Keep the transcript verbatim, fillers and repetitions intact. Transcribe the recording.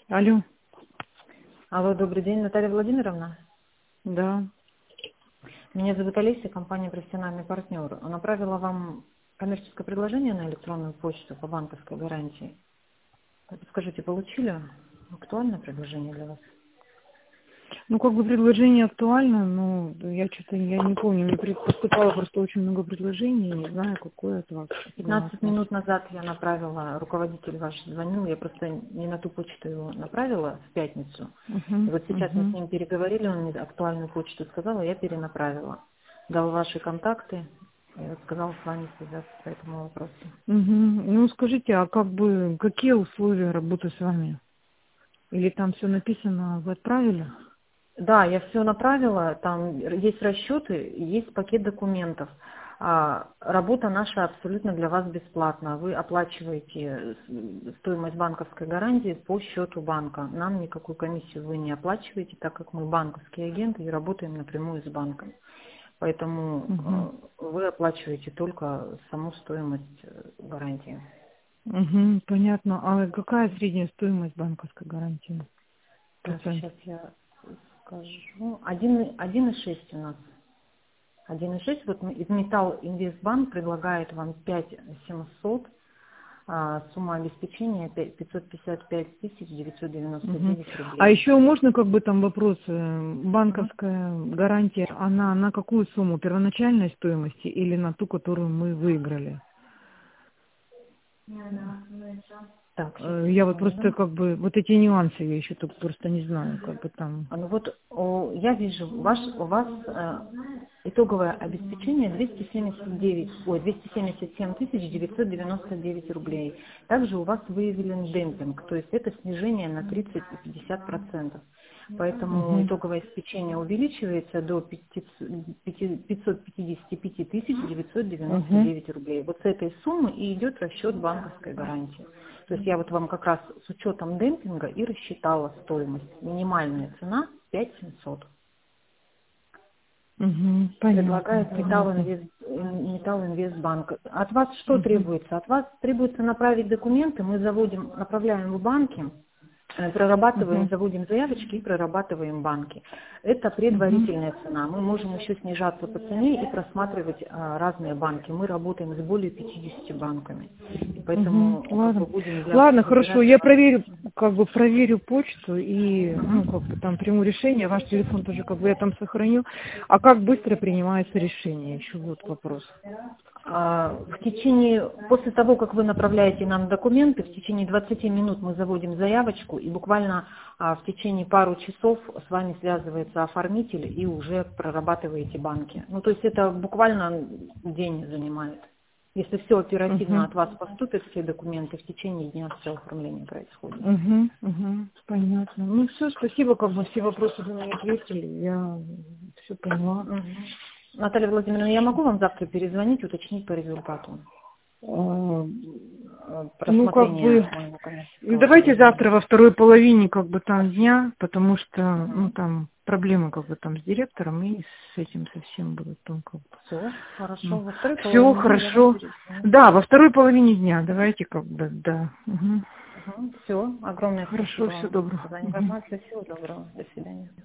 Алло, Алло, добрый день, Наталья Владимировна. да. Меня зовут Олеся, компания «Профессиональный партнер». Направила вам коммерческое предложение на электронную почту по банковской гарантии. Скажите, получили актуальное предложение для вас? Ну, как бы предложение актуально, но я что-то, я не помню, мне при- поступало просто очень много предложений, не знаю, какое это вообще было от пятнадцать вас. минут назад я направила, руководитель ваш звонил, я просто не на ту почту его направила в пятницу. И Угу, вот сейчас мы с угу, ним переговорили, он мне актуальную почту сказал, я перенаправила. Дал ваши контакты и вот сказал с вами связаться по этому вопросу. угу. Ну, скажите, а как бы, какие условия работы с вами? Или там все написано, вы отправили? Да, я все направила, там есть расчеты, есть пакет документов. А, работа наша абсолютно для вас бесплатна. Вы оплачиваете с- стоимость банковской гарантии по счету банка. Нам никакую комиссию вы не оплачиваете, так как мы банковские агенты и работаем напрямую с банком. Поэтому Угу, э, вы оплачиваете только саму стоимость э, гарантии. угу, понятно. А какая средняя стоимость банковской гарантии? Так, Процент? сейчас я скажу. Один один и шесть у нас. один и шесть. Вот Металл Инвестбанк предлагает вам пять семьсот, а, сумма обеспечения пять- пятьсот пятьдесят пять тысяч девятьсот девяносто Мгм. девять А рублей. еще можно как бы там вопрос, э, Мгм. банковская гарантия, она на какую сумму? Первоначальной стоимости или на ту, которую мы выиграли? Так, сейчас Э, Я вот просто секунду. как бы, вот эти нюансы я еще тут просто не знаю, как бы там. А, ну вот о, я вижу, ваш, у вас э, итоговое обеспечение двести семьдесят девять, ой, двести семьдесят семь тысяч девятьсот девяносто девять рублей. Также у вас выявлен демпинг, то есть это снижение на тридцать и пятьдесят процентов. Поэтому Угу, итоговое обеспечение увеличивается до пятисот пятидесяти пяти тысяч девятьсот девяносто угу, девять рублей. Вот с этой суммы и идет расчет банковской гарантии. То есть я вот вам как раз с учетом демпинга и рассчитала стоимость. Минимальная цена пять тысяч семьсот. угу, понятно, Предлагает Металл понятно. Инвест, Металл Инвестбанк. От вас что Угу, требуется? От вас требуется направить документы, мы заводим, направляем в банки, э, прорабатываем, угу, заводим заявочки и прорабатываем банки. Это угу. предварительная цена. Мы можем еще снижаться по цене и просматривать а, разные банки. Мы работаем с более пятьюдесятью банками. И Угу, поэтому как ладно. бы будем для, Ладно, хорошо, выбирать я для вас. проверю, как бы проверю почту и, ну, Мгм. как бы там приму решение. Ваш телефон тоже как бы я там сохраню. А как быстро принимается решение? Еще вот вопрос. А, В течение, после того, как вы направляете нам документы, в течение двадцати минут мы заводим заявочку, и буквально а, в течение пару часов с вами связывается оформитель и уже прорабатываете банки. Ну, то есть это буквально день занимает. Если все оперативно Угу, от вас поступят, все документы, в течение дня все оформление происходит. угу, угу, понятно. Ну все, спасибо, как бы все вопросы вы мне ответили. Я все поняла. Мгм. Наталья Владимировна, я могу вам завтра перезвонить, уточнить по результату А, э, Ну, как просмотрения бы, моего ну, коммерческого давайте завтра предложения? во второй половине, как бы, там дня, потому что, ну, Мгм. там проблемы, как бы, там с директором и с этим совсем будут, там, как бы. Все, хорошо. Ну, Во второй все половине дня я вам хорошо. перезвоню. Да, во второй половине дня, давайте, как бы, да. Угу. Все, огромное Хорошо, спасибо всего вам доброго. за Мгм. информацию. Всего доброго. До свидания.